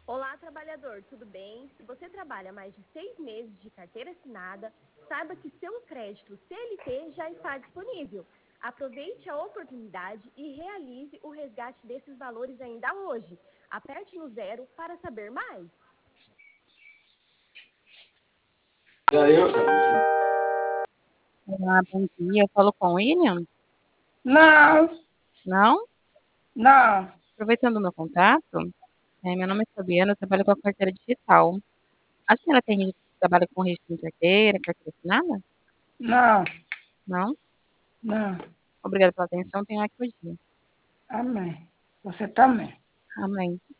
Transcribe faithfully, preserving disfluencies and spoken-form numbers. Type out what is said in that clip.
Olá, trabalhador, tudo bem? Se você trabalha mais de seis meses de carteira assinada, saiba que seu crédito C L T já está disponível. Aproveite a oportunidade e realize o resgate desses valores ainda hoje. Aperte no zero para saber mais. Olá, bom dia. Eu falo com o William? Não, Não? não, Aproveitando o meu contato, é, meu nome é Fabiana, eu trabalho com a carteira digital. A senhora tem, trabalha com registro de carteira, carteira assinada? não, Não? não. Obrigada pela atenção, tenha um ótimo dia. Amém. Você também. Amém.